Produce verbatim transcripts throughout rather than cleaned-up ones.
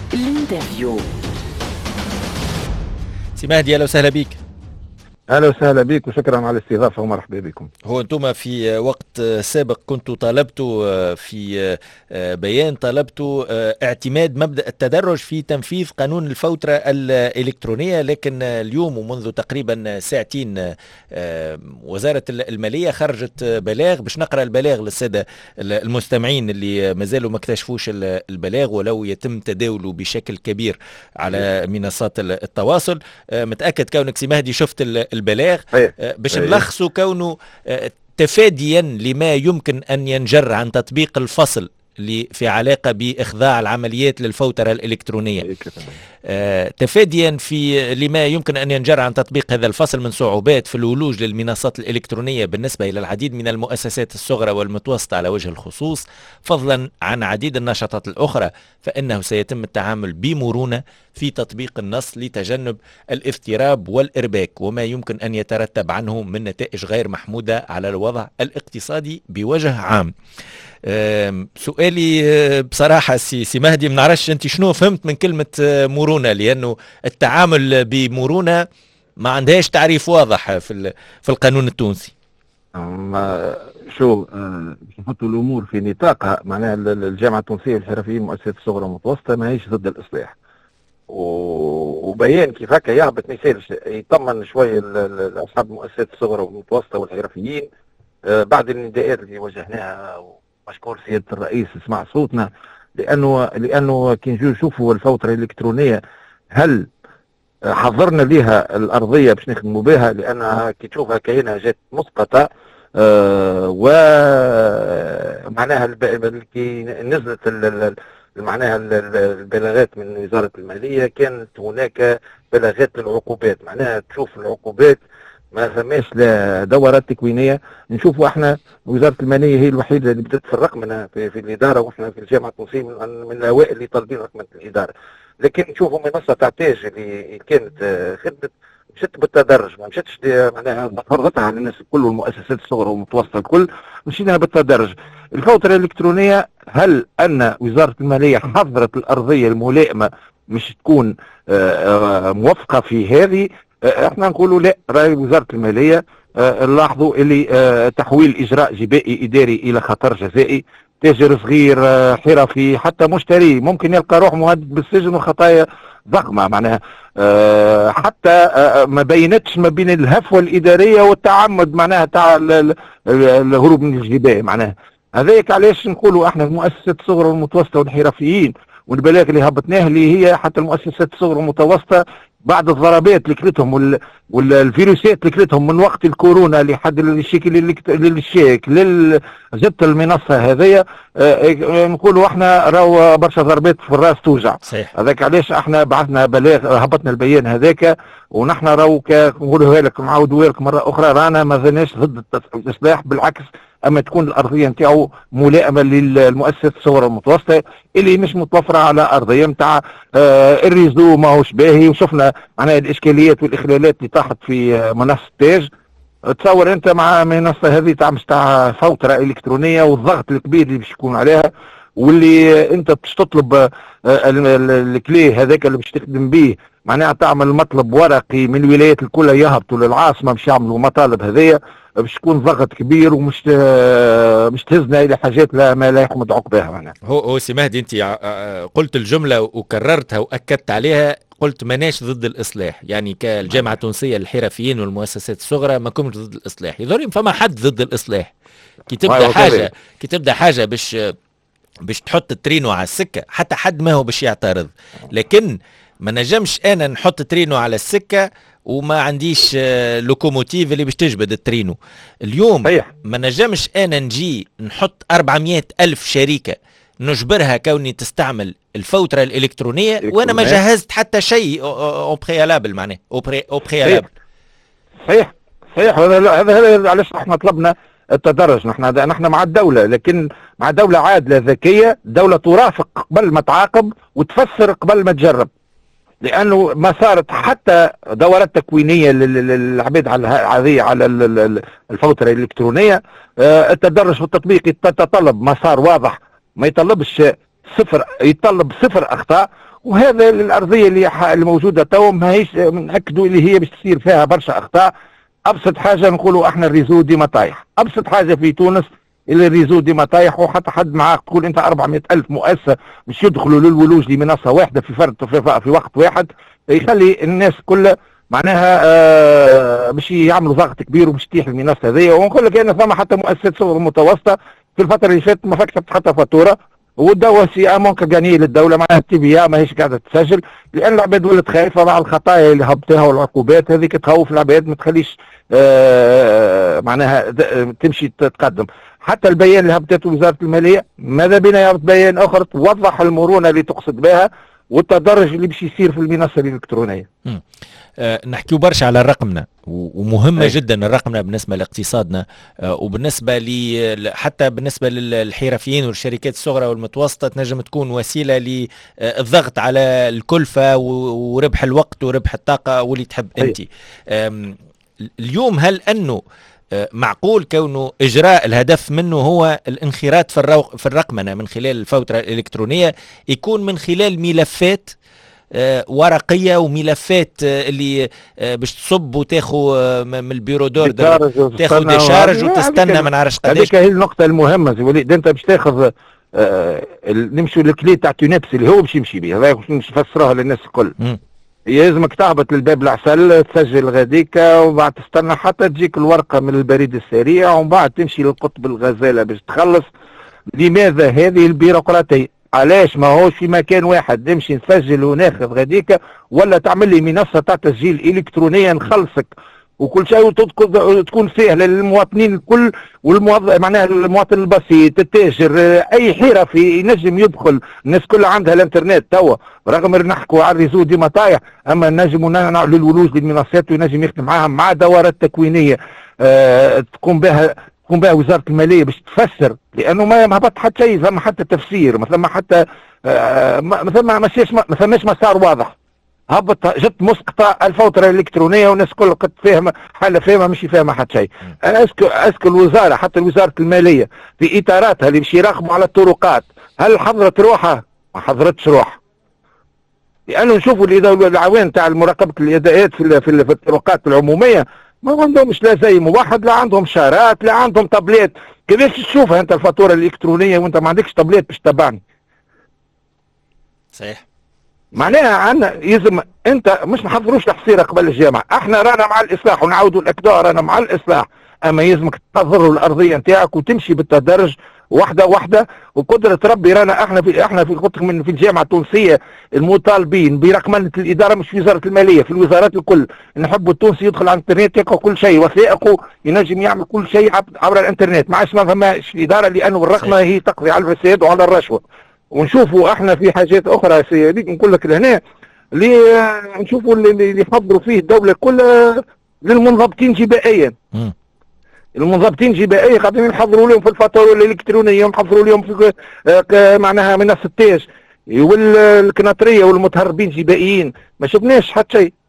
الانترفيو. سي مهدي، اهلا وسهلا بك. اهلا وسهلا بك وشكرا على الاستضافه ومرحبا بكم. هو انتم في وقت سابق كنتوا طالبتوا في بيان طالبتوا اعتماد مبدأ التدرج في تنفيذ قانون الفوترة الإلكترونية، لكن اليوم ومنذ تقريبا ساعتين وزارة المالية خرجت بلاغ باش نقرأ البلاغ للسادة المستمعين اللي ما زالوا ما اكتشفوش البلاغ ولو يتم تداوله بشكل كبير على منصات التواصل. متأكد كونك سي مهدي شفت البلاغ باش نلخصوا كونه تفاديا لما يمكن أن ينجر عن تطبيق الفصل اللي في علاقة بإخضاع العمليات للفوترة الإلكترونية، آه، تفاديا في لما يمكن أن ينجر عن تطبيق هذا الفصل من صعوبات في الولوج للمنصات الإلكترونية بالنسبة إلى العديد من المؤسسات الصغرى والمتوسطة على وجه الخصوص، فضلا عن عديد النشاطات الأخرى، فإنه سيتم التعامل بمرونة في تطبيق النص لتجنب الاضطراب والإرباك وما يمكن أن يترتب عنه من نتائج غير محمودة على الوضع الاقتصادي بوجه عام. سؤالي بصراحة سي, سي مهدي، منعرفش انت شنو فهمت من كلمة مرونة، لأنه التعامل بمرونة ما عندهاش تعريف واضح في في القانون التونسي. ما شو باش نحطوا الأمور في نطاقها، معناها الجامعة التونسية للحرفيين المؤسسات الصغرى والمتوسطة ما هيش ضد الإصلاح، وبيان كيف هكا يهبط ما يسالش يطمن شوية أصحاب المؤسسات الصغرى والمتوسطة والحرفيين بعد النداءات اللي وجهناها. مشكور سيادة الرئيس اسمع صوتنا، لأنه لأنه كي نجوا نشوفوا الفوترة الإلكترونية هل حضرنا لها الأرضية باش نخدموا بها، لأنها كي تشوفها كأنها جات مسقطة آه ومعناها كي نزلت معناها البلاغات من وزارة المالية كانت هناك بلاغات للعقوبات، معناها تشوف العقوبات ما ثماش لا دورات تكوينيه. نشوفوا احنا وزاره الماليه هي الوحيده اللي بدات تفرق منها في, في الاداره، واحنا في الجامعه التونسيه من, من الاوائل اللي طالبين رقمنه الاداره. لكن نشوفوا منصه تاع تاج اللي كانت خدمت مشت بالتدرج، ما مشتش معناها فرضتها على الناس الكل والمؤسسات الصغرى والمتوسطه الكل، مشينا بالتدرج. الفوتره الالكترونيه هل ان وزاره الماليه حضرت الارضيه الملائمه مش تكون موفقه في هذه؟ احنا نقولوا لا، راي وزاره الماليه اه نلاحظوا اللي اه تحويل اجراء جبائي اداري الى خطر جزائي. تاجر صغير اه حرفي حتى مشتري ممكن يلقى روح مهدد بالسجن وخطايا ضخمه، معناها اه حتى اه ما بينتش ما بين الهفوه الاداريه والتعمد معناها تاع الهروب من الجبائي. معناها هذاك علاش نقولوا احنا المؤسسات الصغرى والمتوسطه والحرفيين والبلاغ اللي هبطناه اللي هي حتى المؤسسات الصغرى والمتوسطه بعد الضربات اللي كلتهم وال... والفيروسات اللي كلتهم من وقت الكورونا لحد الشكل للشيك لل جبت المنصه هذيا اه نقولوا احنا راهو برشا ضربات في الراس توجع. هذاك علاش احنا بعثنا بلاغ هبطنا البيان هذاك، ونحن راهو نقولوها لك نعاودوها لك مره اخرى، رانا ما زلناش ضد الاصلاح، بالعكس اما تكون الارضيه نتاعو ملائمه للمؤسسات الصغرى والمتوسطه اللي مش متوفره على ارضيه نتاع آه الريزو ماهوش باهي، وشفنا معناها الاشكاليات والاخلالات اللي طاحت في منصه تاج. تصور انت مع منصه هذه تاع تاع فوتره الكترونيه والضغط الكبير اللي باش يكون عليها، واللي انت باش تطلب آه الكلي هذاك اللي باش تخدم به، معناها تعمل مطلب ورقي من الولايات الكل يهبطوا للعاصمه باش يعملوا مطالب هذيا، باش يكون ضغط كبير ومش مش تهزنا الى حاجات لا ما لا يحمد عقباها. معناها هو هو سي مهدي، انت قلت الجمله وكررتها واكدت عليها، قلت ماناش ضد الاصلاح، يعني كالجامعه التونسيه للحرفيين والمؤسسات الصغرى ما كنتش ضد الاصلاح. يظهر فما حد ضد الاصلاح. كي تبدا حاجه كي تبدا حاجه باش باش تحط الترينو على السكه، حتى حد ما هو باش يعترض، لكن ما نجمش انا نحط ترينو على السكه وما عنديش لوكوموتيف اللي باش تجبد الترينو. اليوم صحيح. ما نجمش انا نجي نحط أربعمائة ألف شركه نجبرها كوني تستعمل الفوتره الالكترونيه وانا ما جهزت حتى شيء او بريالابل، معناه او بريالابل. صحيح صحيح هذا هذا علاش احنا طلبنا التدرج. نحن نحن مع الدوله، لكن مع دوله عادله ذكيه، دوله ترافق قبل ما تعاقب وتفسر قبل ما تجرب، لانه ما صارت حتى دورات تكوينيه للعباد على هذه على الفوتره الالكترونيه. التدرج في التطبيق يتطلب مسار واضح، ما يطلبش صفر، يتطلب صفر اخطاء، وهذا الارضيه اللي الموجوده تو ماهيش ناكدوا اللي هي باش تصير فيها برشا اخطاء. ابسط حاجه نقولوا احنا الريزو ديما طايح، ابسط حاجه في تونس اللي الريزو ديما طايح، وحتى حد معاك تقول انت أربعمائة ألف مؤسسه باش يدخلوا للولوج لمنصه واحده في فرد في, في وقت واحد، يخلي الناس كلها معناها آه باش يعملوا ضغط كبير وباش تطيح المنصه هذيا. ونقول لك انا ثم حتى مؤسسات صغرى متوسطه في الفتره اللي فاتت ما فكتت حتى فاتوره، والدواء سي امونك غاني للدوله معناها التي بي ماهيش قاعده تسجل، لان العباد ولات خايفه مع الخطايا اللي هبطوها والعقوبات هذيك تخوف العباد ما تخليش آه معناها تمشي تتقدم. حتى البيان اللي هبطته وزاره الماليه ماذا بنا يهبط بيان اخر توضح المرونه اللي تقصد بها والتدرج اللي باش يصير في المنصه الالكترونيه. أه نحكيو برشا على رقمنا ومهمه أي. جدا الرقمنا بالنسبه لاقتصادنا أه وبالنسبه لي حتى بالنسبه للحرفيين والشركات الصغرى والمتوسطه تنجم تكون وسيله للضغط على الكلفه وربح الوقت وربح الطاقه واللي تحب انت. اليوم هل انه معقول كونه إجراء الهدف منه هو الانخراط في, الرو... في الرقمنة من خلال الفوترة الإلكترونية يكون من خلال ملفات آه ورقية وملفات آه اللي آه باش تصب وتاخو آه من البيرو دور تاخو ديشارج وتستنى ما نعرفش قداش. هذيك هي النقطة المهمة زي وليد، انت باش تاخذ آه نمشوا للكلي تاع تونبس اللي هو باش يمشي به، هذا باش نفسروها للناس الكل. م. يلزمك تهبط للباب العسل تسجل غاديك وبعد تستنى حتى تجيك الورقة من البريد السريع ومن بعد تمشي للقطب الغزالة باش تخلص. لماذا هذه البيروقراطية؟ علاش ما هوش في مكان واحد نمشي نسجل وناخذ غاديك، ولا تعمل لي منصة تاع تسجيل إلكترونيا نخلصك وكل شيء تكون فيه للمواطنين الكل، والموظف معناها المواطن البسيط التاجر اي حرفي ينجم يدخل. الناس كلها عندها الانترنت توا رغم نحكوا على الريزو ديما طايح، اما نجم للولوج للمنصات وينجم يخدم معاهم مع دورات تكوينيه أه تقوم بها تقوم بها وزاره الماليه باش تفسر، لانه ما ما هبط حتى شيء، ثم حتى تفسير، ما ثم حتى أه ما ثم ما ثماش مسار واضح. هبط جت مسقطه الفوتره الالكترونيه والناس كل قد فاهمه حاله فاهمه مش فاهمه حتى شيء. اسكو اسكو الوزاره حتى وزاره الماليه في اطاراتها اللي باش يراقبوا على الطرقات هل حضرت روحها؟ ما حضرتش روحها. لانه نشوفوا العوان تاع مراقبه الاداءات في في الطرقات العموميه ما عندهمش لا زي موحد، لا عندهم شارات، لا عندهم تابليت. كيفاش تشوفها انت الفاتوره الالكترونيه وانت ما عندكش تابليت باش تتبعني؟ صحيح. معناها عندنا يلزم انت مش نحضروش الحصيره قبل الجامعه، احنا رانا مع الاصلاح ونعاودوا الاكدار رانا مع الاصلاح، اما يلزمك تحضر الارضيه نتاعك وتمشي بالتدرج واحده واحده وقدره ربي. رانا احنا في احنا في قلت من في الجامعه التونسيه المطالبين برقمنه الاداره، مش في وزاره الماليه، في الوزارات الكل. نحبوا التونسي يدخل على الانترنت يلقى كل شيء، وثائقه ينجم يعمل كل شيء عبر الانترنت، ما عادش ما فماش اداره، لانه الرقمنه هي تقضي على الفساد وعلى الرشوه. ونشوفوا احنا في حاجات اخرى سيدي نقول لك لهنا اللي نشوفوا اللي يحضروا فيه الدوله كلها للمنضبطين جبائيا. م. المنضبطين جبائيا قاعدين يحضروا لهم في الفاتوره الالكترونيه ويحضروا لهم في معناها منصه تاج والكناطريه والمتهربين جبائيين، ما شفناش حتى شيء.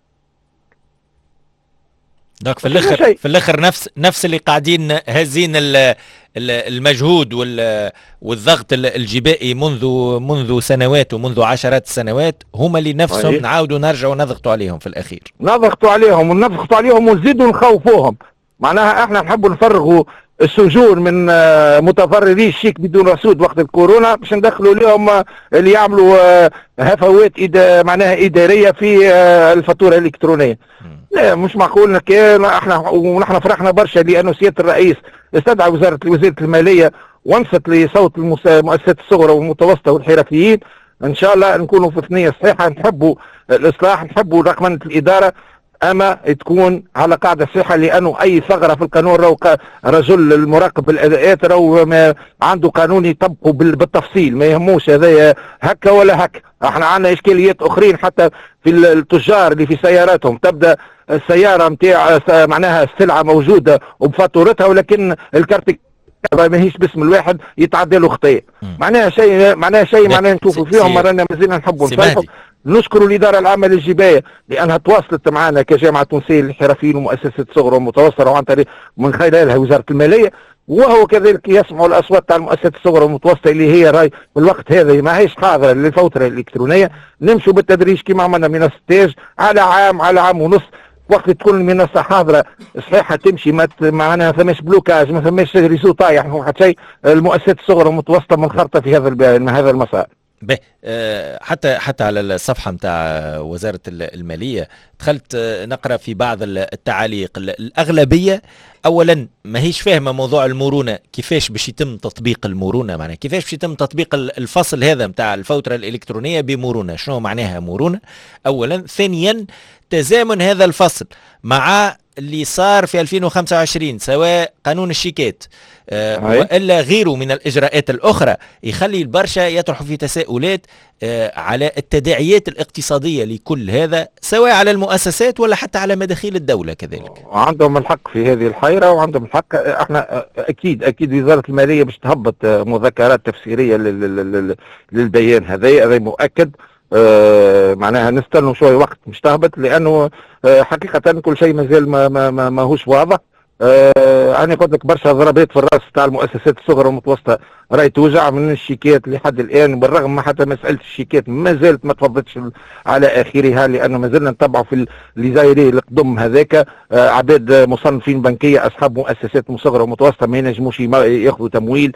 دونك في الاخر في الاخر نفس نفس اللي قاعدين هازين المجهود والضغط الجبائي منذ منذ سنوات ومنذ عشرات السنوات هم اللي نفسهم أيه. نعاودوا نرجعوا نضغطوا عليهم في الاخير، نضغطوا عليهم ونضغطوا عليهم ونزيدوا نخوفوهم. معناها احنا نحبوا نفرغوا السجون من متفرغي الشيك بدون رصيد وقت الكورونا باش ندخلوا لهم اللي يعملوا هفوات إدا معناها اداريه في الفاتوره الالكترونيه. لا مش معقول احنا ونحن فرحنا برشا لانه سياده الرئيس استدعى وزاره وزاره الماليه وانصت لصوت المؤسسات الصغرى والمتوسطه والحرفيين. ان شاء الله نكونوا في ثنيه صحيحه، نحبوا الاصلاح، نحبوا رقمنه الاداره، اما تكون على قاعده صحيحه، لانه اي ثغره في القانون راهو رجل المراقب بالاداءات راهو عنده قانون يطبقه بالتفصيل، ما يهموش هذايا هكا ولا هكا. احنا عندنا اشكاليات اخرين حتى في التجار اللي في سياراتهم، تبدا السياره نتاع معناها السلعه موجوده وبفاتورتها ولكن الكارت ماهيش باسم الواحد يتعدى له خطيه. معناها شيء معناها شيء معناها نشوفوا فيهم رانا مازلنا نحبوا نصلحوا. نشكر الإدارة العامة للجباية لأنها تواصلت معنا كجامعة تونسية للحرفيين ومؤسسة صغرى ومتوسطة وعن طريق من خلالها وزارة المالية، وهو كذلك يسمع الأصوات تاع المؤسسات الصغرى والمتوسطة اللي هي راي في الوقت هذا ما هيش حاضرة للفوترة الإلكترونية. نمشوا بالتدريج كما عملنا من ستيج على عام على عام ونص، وقت تكون المنصة حاضرة صحيحة تمشي، ما معناها ثماش بلوكاج، ما ثماش ريسو طايح حتى شيء، المؤسسات الصغرى والمتوسطة منخرطة في هذا هذا المسار. به حتى حتى على الصفحة متاع وزارة المالية دخلت نقرأ في بعض التعاليق، الأغلبية أولا ما هيش فاهمة موضوع المرونة، كيفاش باش يتم تطبيق المرونة، معناها كيفاش باش يتم تطبيق الفصل هذا متاع الفوترة الإلكترونية بمرونة، شنو معناها مرونة أولا. ثانيا تزامن هذا الفصل مع اللي صار في ألفين وخمسة وعشرين سواء قانون الشيكات آه وإلا غيره من الإجراءات الأخرى، يخلي البرشا يطرحوا في تساؤلات آه على التداعيات الاقتصادية لكل هذا، سواء على المؤسسات ولا حتى على مداخيل الدولة كذلك. عندهم الحق في هذه الحيرة وعندهم الحق. احنا أكيد أكيد وزارة المالية باش تهبط مذكرات تفسيرية للبيان هذا، هذا مؤكد. آه معناها نستنوا شوي وقت مش تهبط، لانه آه حقيقة كل شيء مازال ما ما ما ماهوش واضح. آه انا قلت لك برشا ضربات في الراس تاع المؤسسات الصغرى والمتوسطة راهي توجع من الشيكات لحد الان، بالرغم ما حتى مسألة الشيكات ما زالت ما تفضتش على اخرها، لانه ما زلنا نتبعوا في اللي زايري القدم هذاك. آه عباد مصنفين بنكية اصحاب مؤسسات صغرى ومتوسطة ما ينجموش ياخذوا تمويل.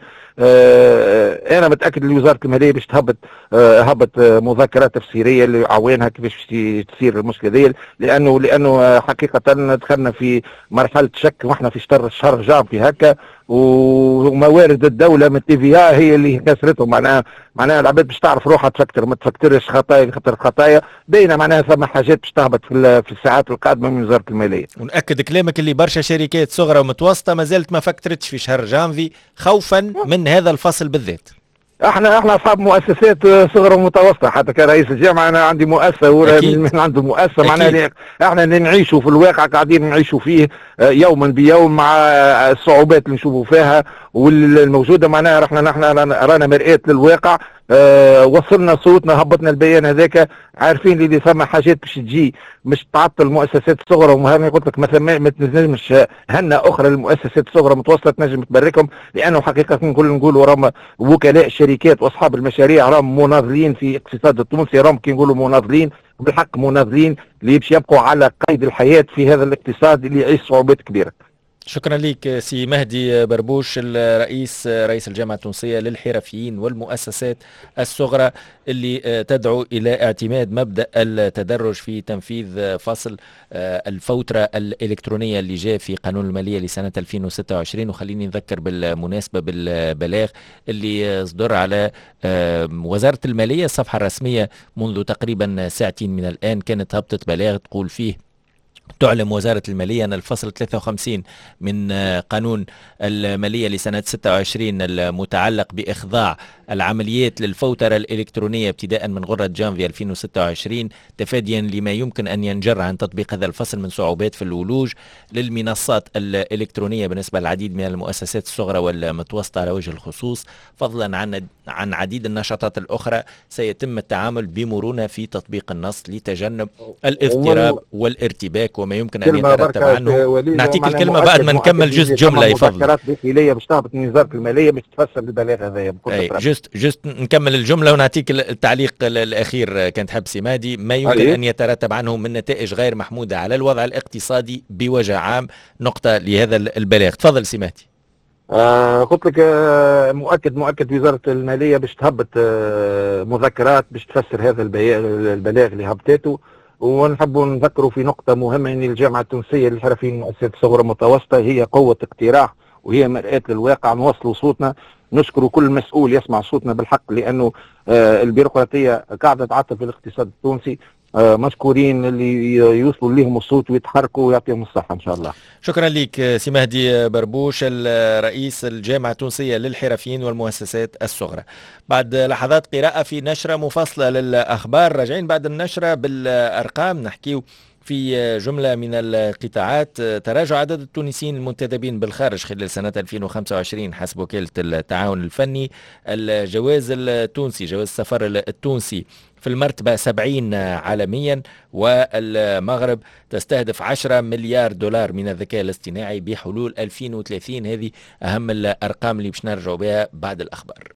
آه انا متاكد ان وزاره الماليه باش تهبط آه هبط آه مذكرات تفسيريه اللي عوانها كيفاش تصير المشكله دي، لانه لانه حقيقه دخلنا في مرحله شك واحنا في شهر شهر جانفي هكا، وموارد الدوله من التي في هي اللي كسرتهم. معناها معناها العباد باش تعرف روحها تفكر، ما تفكرش خطايا خطر خطايا باينه. معناها ثم حاجات باش تهبط في في الساعات القادمه من وزاره الماليه. ونأكد كلامك اللي برشا شركات صغرى ومتوسطه ما زالت ما فكرتش في شهر جانفي خوفا من هذا الفصل بالذات. احنا احنا اصحاب مؤسسات صغرى ومتوسطه، حتى كرئيس الجامعه انا عندي مؤسسه ولا من عنده مؤسسه. معناها احنا اللي نعيشوا في الواقع قاعدين نعيشوا فيه يوما بيوم مع الصعوبات اللي نشوفوا فيها والموجوده. معناها احنا نحن رانا مرآة للواقع. أه وصلنا صوتنا، هبطنا البيان هذاك، عارفين اللي ثم حاجات باش تجي مش تعطل المؤسسات الصغرى. وما قلت لك مثلا ما تنجمش هنه اخرى للمؤسسات الصغرى المتوسطه تنجم تبركهم، لانه حقيقه نقول نقولوا راهم وكلاء الشركات واصحاب المشاريع راهم مناضلين في الاقتصاد التونسي، راهم كي نقولوا مناضلين بالحق مناضلين اللي باش يبقوا على قيد الحياه في هذا الاقتصاد اللي يعيش صعوبات كبيره. شكرا لك سي مهدي بربوش، الرئيس رئيس الجامعة التونسية للحرفيين والمؤسسات الصغرى، اللي تدعو إلى اعتماد مبدأ التدرج في تنفيذ فصل الفوترة الإلكترونية اللي جاء في قانون المالية لسنة ألفين وستة وعشرين. وخليني نذكر بالمناسبة بالبلاغ اللي صدر على وزارة المالية، الصفحة الرسمية منذ تقريبا ساعتين من الآن، كانت هبطت بلاغ تقول فيه: تعلم وزارة المالية أن الفصل ثلاثة وخمسين من قانون المالية لسنة ستة وعشرين المتعلق بإخضاع العمليات للفوترة الإلكترونية ابتداء من غرة جانفي ألفين وستة وعشرين، تفاديا لما يمكن أن ينجر عن تطبيق هذا الفصل من صعوبات في الولوج للمنصات الإلكترونية بالنسبة للعديد من المؤسسات الصغرى والمتوسطة على وجه الخصوص، فضلا عن عن عديد النشاطات الأخرى، سيتم التعامل بمرونة في تطبيق النص لتجنب الاضطراب والارتباك وما يمكن أن يترتب عنه. نعطيك الكلمة بعد ما نكمل جزء جملة يفضل. مذكرات داخلية باش تهبط من وزارة المالية باش تفسر البلاغ هذايا. جست جست نكمل الجملة ونعطيك التعليق الأخير. كانت حب سمادي: ما يمكن أيه؟ أن يترتب عنه من نتائج غير محمودة على الوضع الاقتصادي بوجه عام. نقطة لهذا البلاغ. تفضل سمادي. آه قلت لك آه مؤكد مؤكد وزارة المالية باش تهبط آه مذكرات باش تفسر هذا البلاغ اللي هبطته. ونحبوا نذكروا في نقطة مهمة، ان الجامعة التونسية للحرفيين والمؤسسات الصغرى المتوسطة هي قوة اقتراح وهي مرآة للواقع. نوصلوا صوتنا، نشكروا كل مسؤول يسمع صوتنا بالحق، لانه آه البيروقراطية قاعدة تعطل في الاقتصاد التونسي. آه مشكورين اللي يوصلوا لهم الصوت ويتحركوا ويعطيهم الصحة ان شاء الله. شكرا لك سي مهدي بربوش، الرئيس الجامعة التونسية للحرفيين والمؤسسات الصغرى. بعد لحظات قراءة في نشرة مفصلة للأخبار، راجعين بعد النشرة بالأرقام نحكيو في جملة من القطاعات. تراجع عدد التونسيين المنتدبين بالخارج خلال سنة ألفين وخمسة وعشرين حسب وكالة التعاون الفني. الجواز التونسي، جواز السفر التونسي في المرتبة سبعين عالميا، والمغرب تستهدف عشرة مليار دولار من الذكاء الاصطناعي بحلول ألفين وثلاثين. هذه أهم الأرقام اللي باش نرجعوا بها بعد الأخبار.